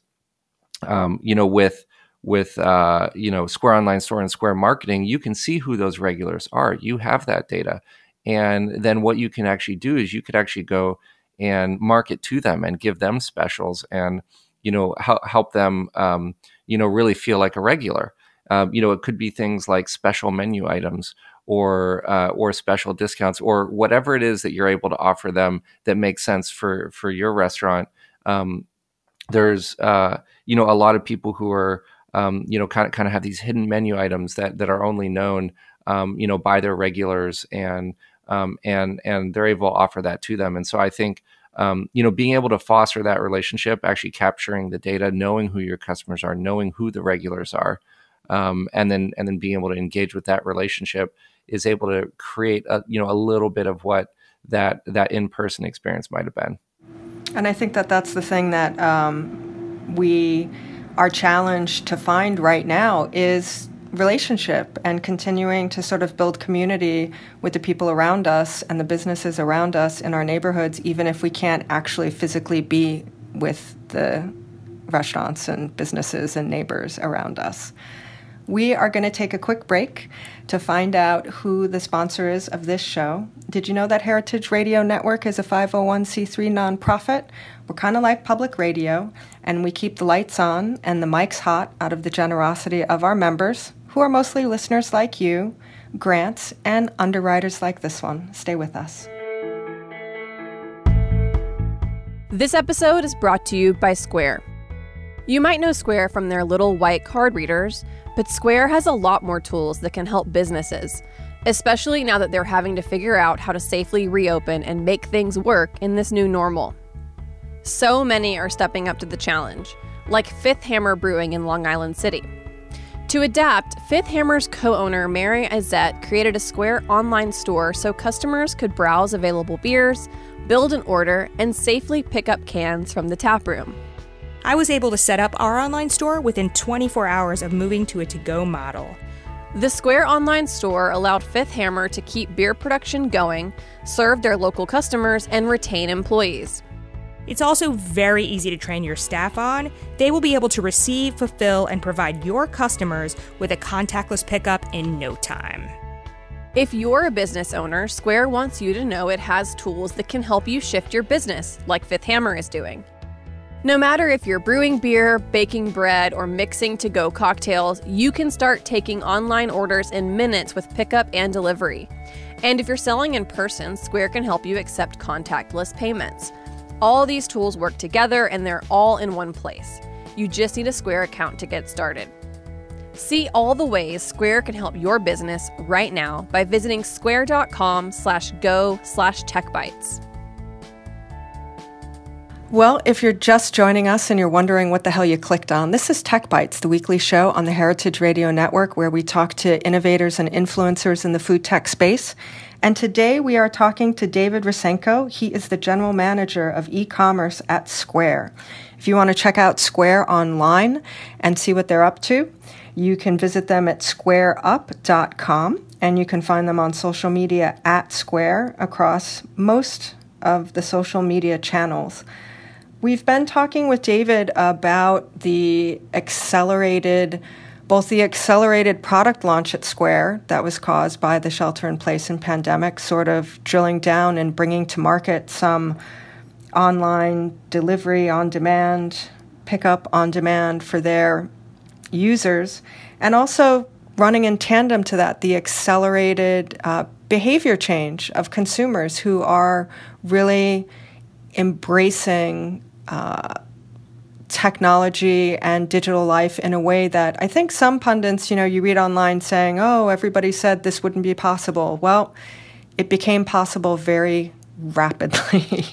um, you know, with with, uh, you know, Square Online Store and Square Marketing, you can see who those regulars are. You have that data. And then what you can actually do is you could actually go and market to them and give them specials and, you know, help, help them, um, you know, really feel like a regular. Um, you know, it could be things like special menu items or uh, or special discounts or whatever it is that you're able to offer them that makes sense for, for your restaurant. Um, there's, uh, you know, a lot of people who are, Um, you know, kind of kind of have these hidden menu items that that are only known, um, you know, by their regulars, and um, and and they're able to offer that to them. And so I think, um, you know, being able to foster that relationship, actually capturing the data, knowing who your customers are, knowing who the regulars are, um, and then and then being able to engage with that relationship is able to create a you know a little bit of what that that in-person experience might have been. And I think that that's the thing that um, we. Our challenge to find right now is relationship and continuing to sort of build community with the people around us and the businesses around us in our neighborhoods, even if we can't actually physically be with the restaurants and businesses and neighbors around us. We are going to take a quick break to find out who the sponsor is of this show. Did you know that Heritage Radio Network is a five oh one c three nonprofit? We're kind of like public radio, and we keep the lights on and the mics hot out of the generosity of our members, who are mostly listeners like you, grants, and underwriters like this one. Stay with us. This episode is brought to you by Square. You might know Square from their little white card readers, but Square has a lot more tools that can help businesses, especially now that they're having to figure out how to safely reopen and make things work in this new normal. So many are stepping up to the challenge, like Fifth Hammer Brewing in Long Island City. To adapt, Fifth Hammer's co-owner Mary Izette created a Square online store so customers could browse available beers, build an order, and safely pick up cans from the tap room. I was able to set up our online store within twenty-four hours of moving to a to-go model. The Square online store allowed Fifth Hammer to keep beer production going, serve their local customers, and retain employees. It's also very easy to train your staff on. They will be able to receive, fulfill, and provide your customers with a contactless pickup in no time. If you're a business owner, Square wants you to know it has tools that can help you shift your business, like Fifth Hammer is doing. No matter if you're brewing beer, baking bread, or mixing to-go cocktails, you can start taking online orders in minutes with pickup and delivery. And if you're selling in person, Square can help you accept contactless payments. All these tools work together and they're all in one place. You just need a Square account to get started. See all the ways Square can help your business right now by visiting square.com slash go slash techbytes. Well, if you're just joining us and you're wondering what the hell you clicked on, this is Tech Bites, the weekly show on the Heritage Radio Network where we talk to innovators and influencers in the food tech space. And today we are talking to David Rysenko. He is the general manager of e-commerce at Square. If you want to check out Square online and see what they're up to, you can visit them at square up dot com, and you can find them on social media at Square across most of the social media channels. We've been talking with David about the accelerated, both the accelerated product launch at Square that was caused by the shelter-in-place and pandemic, sort of drilling down and bringing to market some online delivery on demand, pickup on demand for their users, and also running in tandem to that, the accelerated uh, behavior change of consumers who are really embracing uh, technology and digital life in a way that I think some pundits, you know, you read online saying, oh, everybody said this wouldn't be possible. Well, it became possible very rapidly.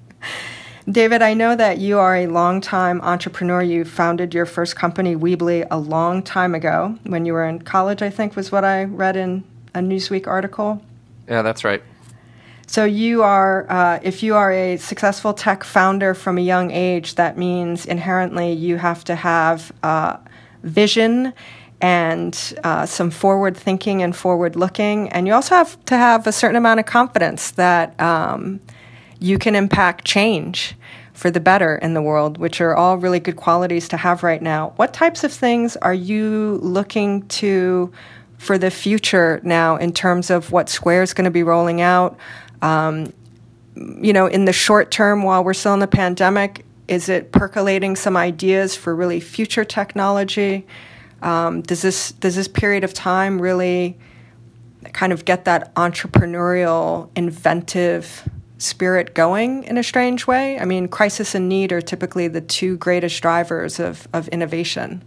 David, I know that you are a longtime entrepreneur. You founded your first company, Weebly, a long time ago when you were in college, I think was what I read in a Newsweek article. Yeah, that's right. So you are, uh, if you are a successful tech founder from a young age, that means inherently you have to have uh, vision and uh, some forward thinking and forward looking. And you also have to have a certain amount of confidence that um, you can impact change for the better in the world, which are all really good qualities to have right now. What types of things are you looking to for the future now in terms of what Square is going to be rolling out? Um, you know, in the short term, while we're still in the pandemic, is it percolating some ideas for really future technology? Um, does this does this period of time really kind of get that entrepreneurial, inventive spirit going in a strange way? I mean, crisis and need are typically the two greatest drivers of, of innovation.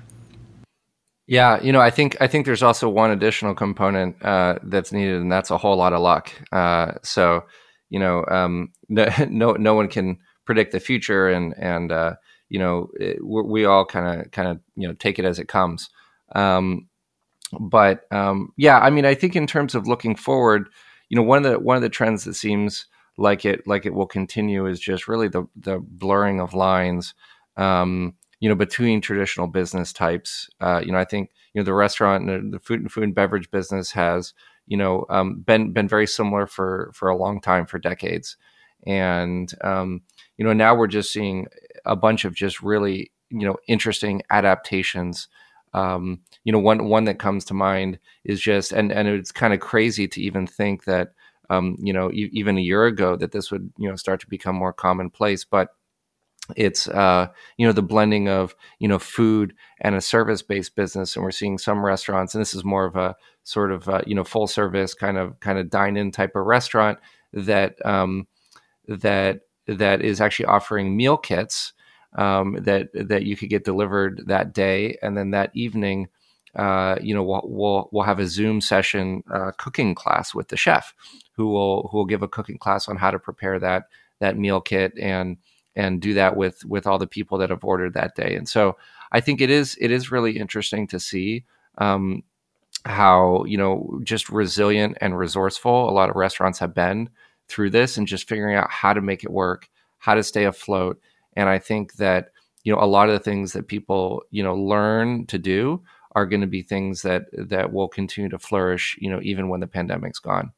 Yeah, you know, I think I think there's also one additional component uh, that's needed, and that's a whole lot of luck. Uh, so, you know, um, no, no no one can predict the future, and and uh, you know, it, we all kind of kind of you know take it as it comes. Um, but um, yeah, I mean, I think in terms of looking forward, you know, one of the one of the trends that seems like it like it will continue is just really the the blurring of lines. Um, you know, between traditional business types. Uh, you know, I think, you know, the restaurant and the food and food and beverage business has, you know, um, been, been very similar for, for a long time, for decades. And, um, you know, now we're just seeing a bunch of just really, you know, interesting adaptations. Um, you know, one, one that comes to mind is just, and, and it's kind of crazy to even think that, um, you know, e- even a year ago that this would, you know, start to become more commonplace, but it's uh, you know, the blending of, you know, food and a service-based business. And we're seeing some restaurants, and this is more of a sort of uh, you know, full service kind of kind of dine-in type of restaurant that um, that that is actually offering meal kits um, that that you could get delivered that day, and then that evening, uh, you know, we'll, we'll we'll have a Zoom session uh, cooking class with the chef, who will who will give a cooking class on how to prepare that that meal kit and and do that with with all the people that have ordered that day. And so I think it is it is really interesting to see um, how, you know, just resilient and resourceful a lot of restaurants have been through this, and just figuring out how to make it work, how to stay afloat. And I think that, you know, a lot of the things that people, you know, learn to do are going to be things that that will continue to flourish, you know, even when the pandemic's gone.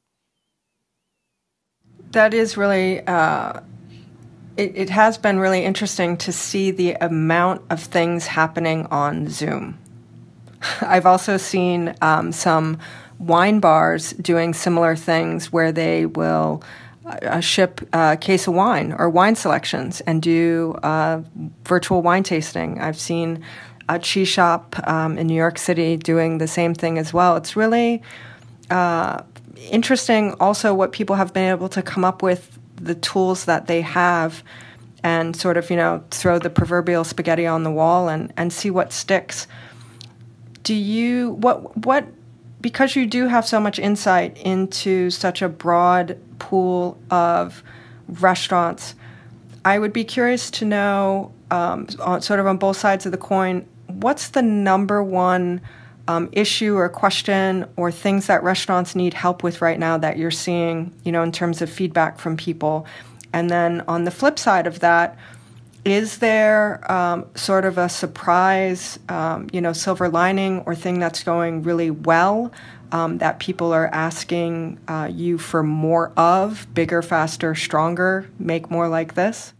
That is really, uh, it, it has been really interesting to see the amount of things happening on Zoom. I've also seen um, some wine bars doing similar things where they will uh, ship a case of wine or wine selections and do uh, virtual wine tasting. I've seen a cheese shop um, in New York City doing the same thing as well. It's really uh, interesting also what people have been able to come up with, the tools that they have, and sort of, you know, throw the proverbial spaghetti on the wall and, and see what sticks. Do you, what, what, because you do have so much insight into such a broad pool of restaurants, I would be curious to know, um, on, sort of on both sides of the coin, what's the number one um, issue or question or things that restaurants need help with right now that you're seeing, you know, in terms of feedback from people? And then on the flip side of that, is there um, sort of a surprise, um, you know, silver lining or thing that's going really well um, that people are asking uh, you for more of, bigger, faster, stronger, make more like this?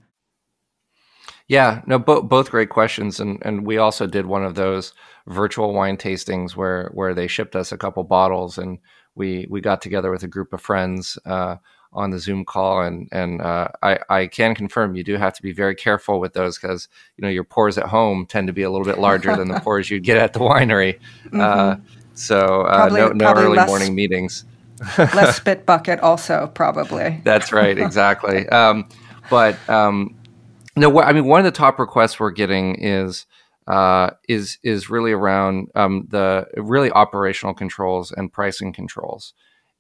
Yeah, no, bo- both great questions. And and we also did one of those virtual wine tastings where where they shipped us a couple bottles, and we we got together with a group of friends uh, on the Zoom call, and and uh, I I can confirm you do have to be very careful with those, because, you know, your pours at home tend to be a little bit larger than the pours you'd get at the winery. Mm-hmm. Uh, so uh, probably, no no early less, morning meetings. Less spit bucket, also probably. That's right, exactly. Um, but um, no, I mean, one of the top requests we're getting is. Uh, is is really around um, the really operational controls and pricing controls,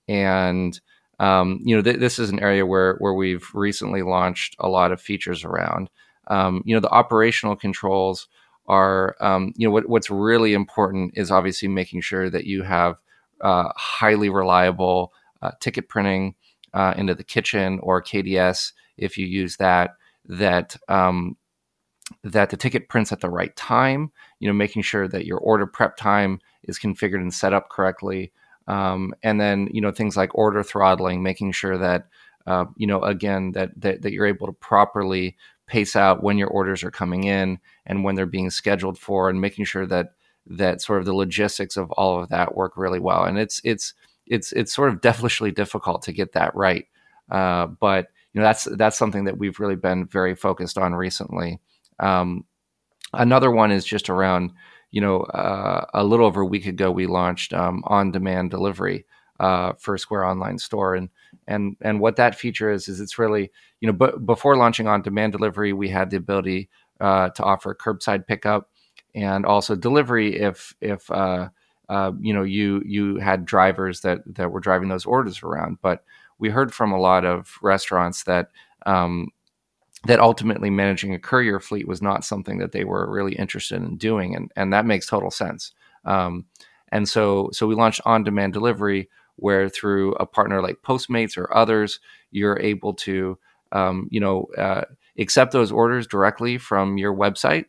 and um, you know th- this is an area where where we've recently launched a lot of features around. Um, you know, the operational controls are um, you know what, what's really important is obviously making sure that you have uh, highly reliable uh, ticket printing uh, into the kitchen, or K D S if you use that. That um, that the ticket prints at the right time, you know, making sure that your order prep time is configured and set up correctly. Um, and then, you know, things like order throttling, making sure that, uh, you know, again, that, that, that you're able to properly pace out when your orders are coming in and when they're being scheduled for, and making sure that, that sort of the logistics of all of that work really well. And it's, it's, it's, it's sort of devilishly difficult to get that right. Uh, but, you know, that's, that's something that we've really been very focused on recently. Um, another one is just around, you know, uh, a little over a week ago, we launched um, on-demand delivery uh, for Square Online Store, and and and what that feature is is it's really, you know, b- before launching on-demand delivery, we had the ability uh, to offer curbside pickup and also delivery if if uh, uh, you know you you had drivers that that were driving those orders around. But we heard from a lot of restaurants that. Um, that ultimately managing a courier fleet was not something that they were really interested in doing. And, and that makes total sense. Um, and so, so we launched on-demand delivery, where through a partner like Postmates or others, you're able to, um, you know, uh, accept those orders directly from your website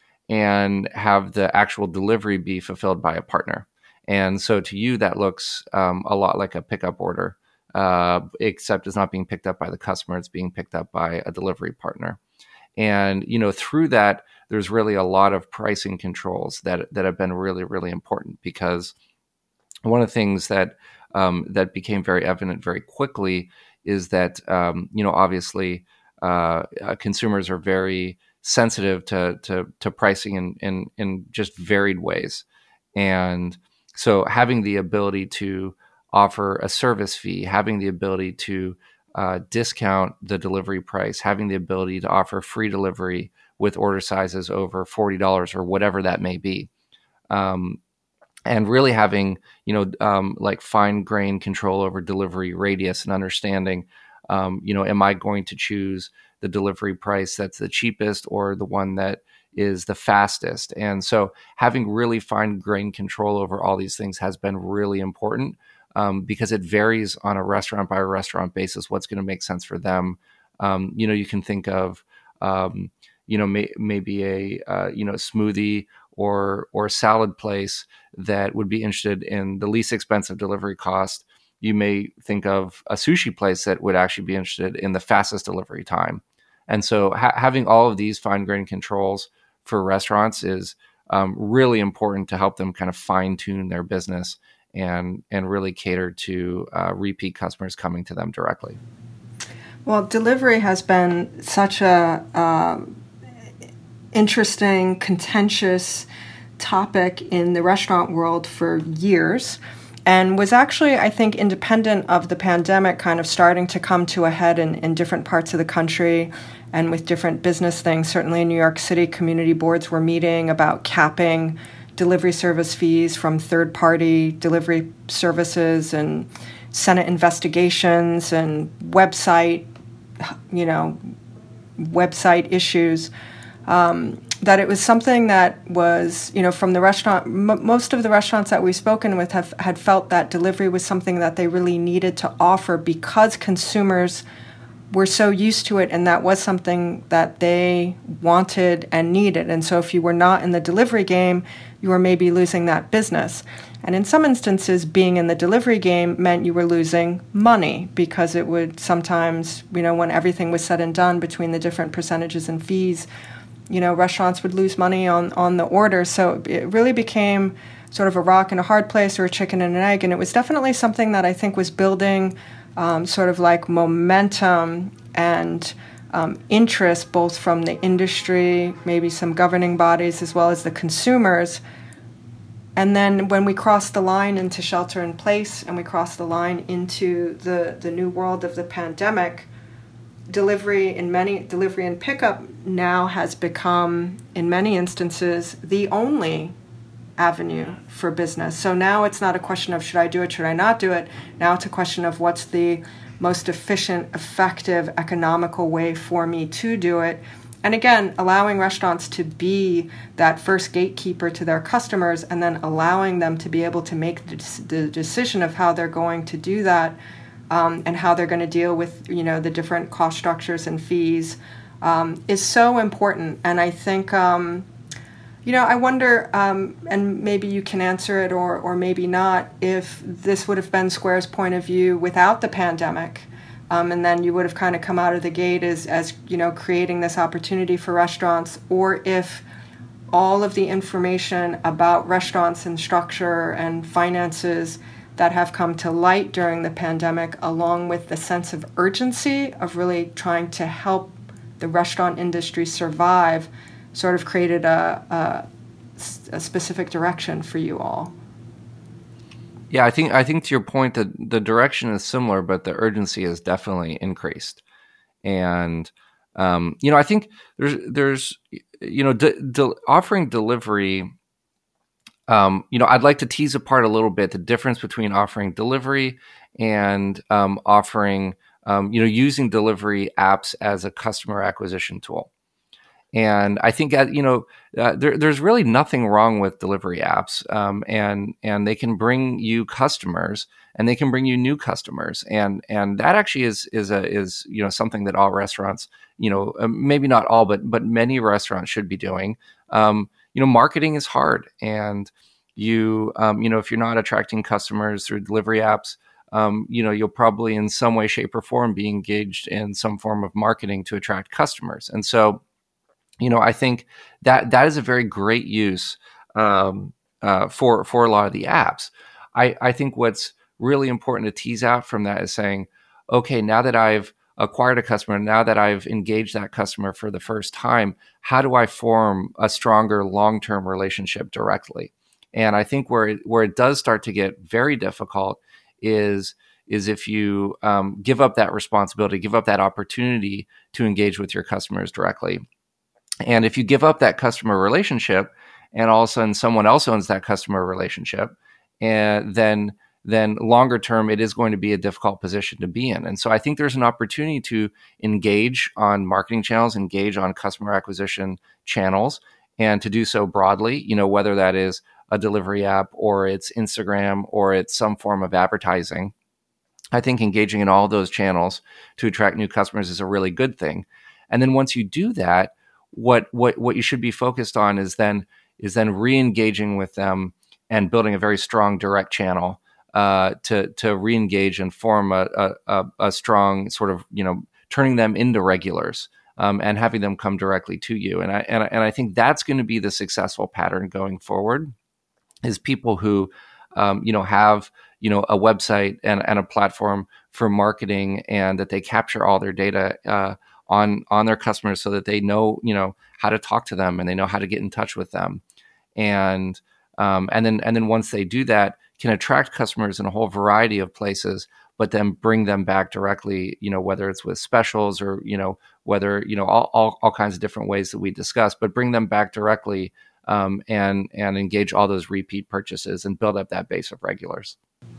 and have the actual delivery be fulfilled by a partner. And so to you, that looks um, a lot like a pickup order. Uh, except it's not being picked up by the customer, it's being picked up by a delivery partner. And, you know, through that, there's really a lot of pricing controls that that have been really, really important, because one of the things that um, that became very evident very quickly is that, um, you know, obviously uh, uh, consumers are very sensitive to to, to pricing in, in in just varied ways. And so having the ability to offer a service fee, having the ability to uh, discount the delivery price, having the ability to offer free delivery with order sizes over forty dollars or whatever that may be. Um, and really having, you know, um, like fine grained control over delivery radius and understanding, um, you know, am I going to choose the delivery price that's the cheapest or the one that is the fastest? And so having really fine grained control over all these things has been really important, um, because it varies on a restaurant by restaurant basis what's going to make sense for them. Um, you know, you can think of, um, you know, may, maybe a, uh, you know, smoothie or or salad place that would be interested in the least expensive delivery cost. You may think of a sushi place that would actually be interested in the fastest delivery time. And so ha- having all of these fine-grained controls for restaurants is um, really important to help them kind of fine-tune their business and and really cater to uh, repeat customers coming to them directly. Well, delivery has been such a um, interesting, contentious topic in the restaurant world for years, and was actually, I think, independent of the pandemic, kind of starting to come to a head in, in different parts of the country and with different business things. Certainly in New York City, community boards were meeting about capping delivery service fees from third-party delivery services, and Senate investigations and website, you know, website issues. Um, that it was something that was, you know, from the restaurant, m- most of the restaurants that we've spoken with have had felt that delivery was something that they really needed to offer because consumers were so used to it, and that was something that they wanted and needed. And so if you were not in the delivery game, you were maybe losing that business. And in some instances, being in the delivery game meant you were losing money, because it would sometimes, you know, when everything was said and done between the different percentages and fees, you know, restaurants would lose money on, on the order. So it really became sort of a rock and a hard place, or a chicken and an egg. And it was definitely something that I think was building um, sort of like momentum and um, interest, both from the industry, maybe some governing bodies, as well as the consumers. And then when we crossed the line into shelter in place, and we crossed the line into the, the new world of the pandemic, delivery in many delivery and pickup now has become, in many instances, the only avenue for business. So now it's not a question of should I do it, should I not do it? Now it's a question of what's the most efficient, effective, economical way for me to do it. And again, allowing restaurants to be that first gatekeeper to their customers, and then allowing them to be able to make the, the decision of how they're going to do that. Um, and how they're going to deal with, you know, the different cost structures and fees um, is so important. And I think, um, you know, I wonder, um, and maybe you can answer it or or maybe not, if this would have been Square's point of view without the pandemic. Um, and then you would have kind of come out of the gate as, as, you know, creating this opportunity for restaurants, or if all of the information about restaurants and structure and finances that have come to light during the pandemic, along with the sense of urgency of really trying to help the restaurant industry survive, sort of created a, a, a specific direction for you all. Yeah, I think I think to your point that the direction is similar, but the urgency has definitely increased. And um, you know, I think there's there's you know de- de- offering delivery. Um, you know, I'd like to tease apart a little bit the difference between offering delivery and um, offering, um, you know, using delivery apps as a customer acquisition tool. And I think, uh, you know, uh, there, there's really nothing wrong with delivery apps, um, and and they can bring you customers, and they can bring you new customers, and and that actually is is a is you know something that all restaurants, you know, maybe not all, but but many restaurants should be doing. Um, you know, marketing is hard, and you um, you know if you're not attracting customers through delivery apps, um, you know, you'll probably in some way, shape, or form be engaged in some form of marketing to attract customers, and so. You know, I think that that is a very great use um, uh, for for a lot of the apps. I, I think what's really important to tease out from that is saying, okay, now that I've acquired a customer, now that I've engaged that customer for the first time, how do I form a stronger long-term relationship directly? And I think where it, where it does start to get very difficult is is if you um, give up that responsibility, give up that opportunity to engage with your customers directly. And if you give up that customer relationship, and all of a sudden someone else owns that customer relationship, and then then longer term, it is going to be a difficult position to be in. And so I think there's an opportunity to engage on marketing channels, engage on customer acquisition channels, and to do so broadly, you know, whether that is a delivery app or it's Instagram or it's some form of advertising. I think engaging in all those channels to attract new customers is a really good thing. And then once you do that, what what what you should be focused on is then is then re-engaging with them and building a very strong direct channel uh, to to re-engage and form a, a a strong sort of, you know, turning them into regulars um, and having them come directly to you. And I and I, and I think that's going to be the successful pattern going forward, is people who um, you know have you know a website and, and a platform for marketing, and that they capture all their data uh, on on their customers so that they know you know how to talk to them and they know how to get in touch with them, and um, and then and then once they do that, can attract customers in a whole variety of places, but then bring them back directly, you know whether it's with specials or you know whether you know all all, all kinds of different ways that we discussed, but bring them back directly um, and and engage all those repeat purchases and build up that base of regulars.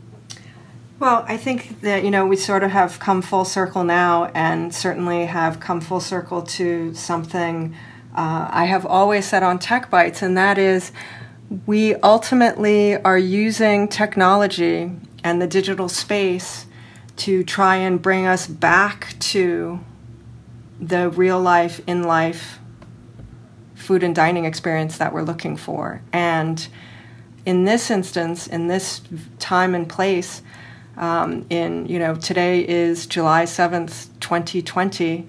Well, I think that, you know, we sort of have come full circle now, and certainly have come full circle to something uh, I have always said on Tech Bites, and that is we ultimately are using technology and the digital space to try and bring us back to the real life, in life food and dining experience that we're looking for. And in this instance, in this time and place, Um, in, you know, today is July seventh, twenty twenty.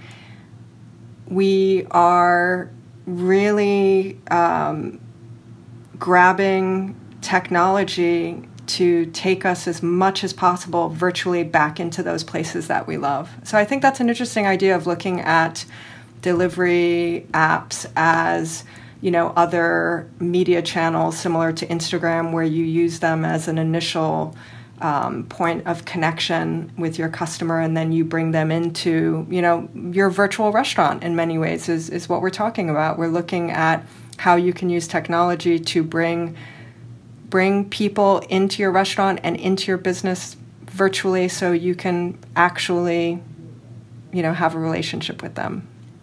We are really um, grabbing technology to take us as much as possible virtually back into those places that we love. So I think that's an interesting idea of looking at delivery apps as, you know, other media channels similar to Instagram, where you use them as an initial Um, point of connection with your customer, and then you bring them into, you know, your virtual restaurant in many ways is, is what we're talking about. We're looking at how you can use technology to bring bring people into your restaurant and into your business virtually, so you can actually, you know, have a relationship with them.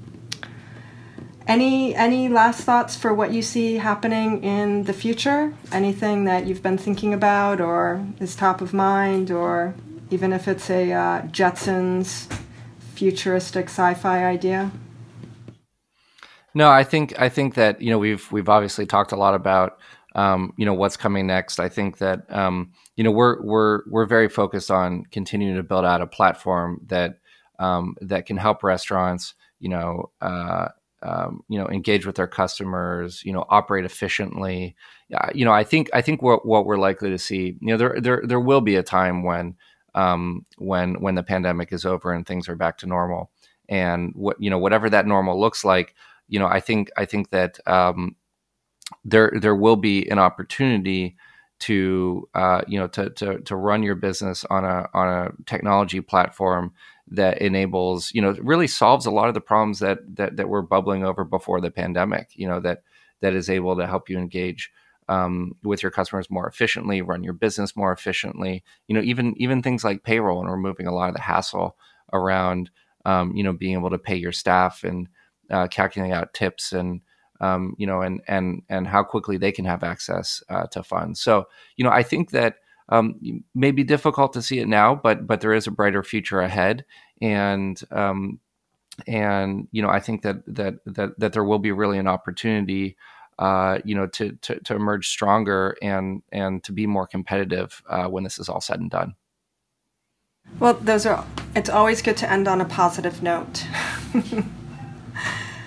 Any any last thoughts for what you see happening in the future? Anything that you've been thinking about or is top of mind, or even if it's a uh, Jetsons futuristic sci-fi idea? No, I think I think that you know we've we've obviously talked a lot about um, you know what's coming next. I think that um, you know we're we're we're very focused on continuing to build out a platform that um, that can help restaurants you know. Uh, Um, you know, engage with their customers, you know, operate efficiently. Uh, you know, I think I think what what we're likely to see, you know, there there there will be a time when um, when when the pandemic is over and things are back to normal, and what you know, whatever that normal looks like, you know, I think I think that um, there there will be an opportunity to uh, you know to to to run your business on a on a technology platform that enables, you know, really solves a lot of the problems that that that were bubbling over before the pandemic. You know, that that is able to help you engage um, with your customers more efficiently, run your business more efficiently. You know, even even things like payroll and removing a lot of the hassle around, um, you know, being able to pay your staff and uh, calculating out tips and um, you know, and and and how quickly they can have access uh, to funds. So, you know, I think that. Um, may be difficult to see it now, but but there is a brighter future ahead, and um, and you know I think that that that that there will be really an opportunity, uh, you know, to, to to emerge stronger and and to be more competitive uh, when this is all said and done. Well, those are. It's always good to end on a positive note.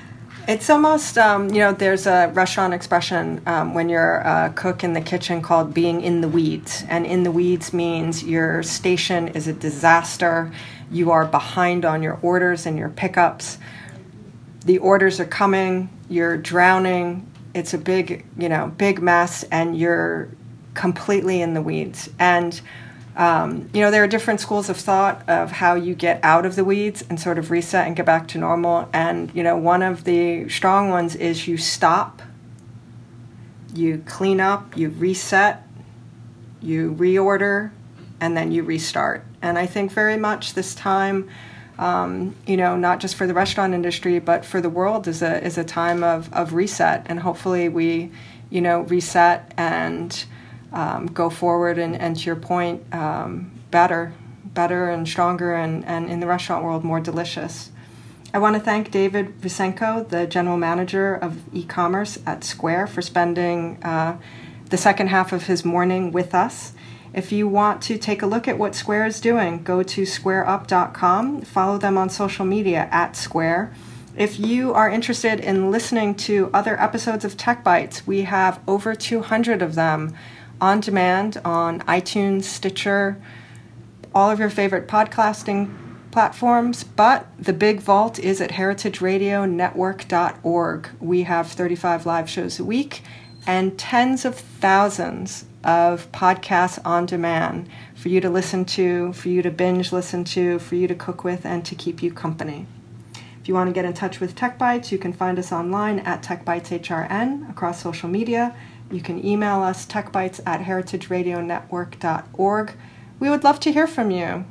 It's almost, um, you know, there's a restaurant expression um, when you're a cook in the kitchen called being in the weeds. And in the weeds means your station is a disaster. You are behind on your orders and your pickups. The orders are coming. You're drowning. It's a big, you know, big mess, and you're completely in the weeds. And Um, you know, there are different schools of thought of how you get out of the weeds and sort of reset and get back to normal. And, you know, one of the strong ones is you stop, you clean up, you reset, you reorder, and then you restart. And I think very much this time, um, you know, not just for the restaurant industry, but for the world is a, is a time of, of reset. And hopefully we, you know, reset and Um, go forward and, and to your point, um, better, better and stronger, and, and in the restaurant world, more delicious. I want to thank David Vucenko, the general manager of e-commerce at Square, for spending uh, the second half of his morning with us. If you want to take a look at what Square is doing, go to square up dot com, follow them on social media at Square. If you are interested in listening to other episodes of Tech Bites, we have over two hundred of them on demand on iTunes, Stitcher, all of your favorite podcasting platforms. But the big vault is at heritage radio network dot org. We have thirty-five live shows a week and tens of thousands of podcasts on demand for you to listen to, for you to binge listen to, for you to cook with, and to keep you company. If you want to get in touch with Tech Bites, you can find us online at Tech Bites H R N across social media. You can email us, techbites at heritage radio network dot org. We would love to hear from you.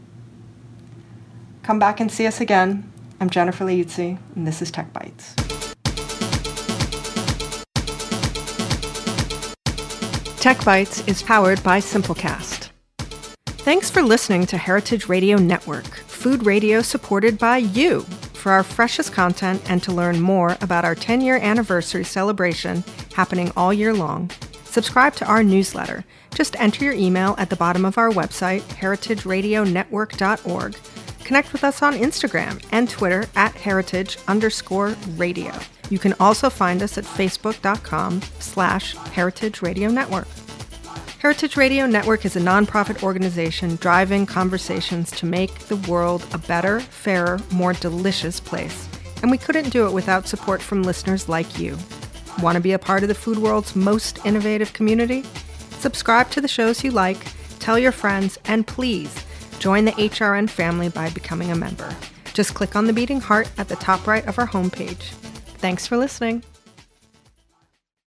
Come back and see us again. I'm Jennifer Liuzzi, and this is Tech Bites. Tech Bites is powered by Simplecast. Thanks for listening to Heritage Radio Network, food radio supported by you. For our freshest content and to learn more about our ten-year anniversary celebration happening all year long, subscribe to our newsletter. Just enter your email at the bottom of our website, heritage radio network dot org. Connect with us on Instagram and Twitter at heritage underscore radio. You can also find us at facebook.com slash heritage radio network. Heritage Radio Network is a nonprofit organization driving conversations to make the world a better, fairer, more delicious place. And we couldn't do it without support from listeners like you. Want to be a part of the food world's most innovative community? Subscribe to the shows you like, tell your friends, and please join the H R N family by becoming a member. Just click on the beating heart at the top right of our homepage. Thanks for listening.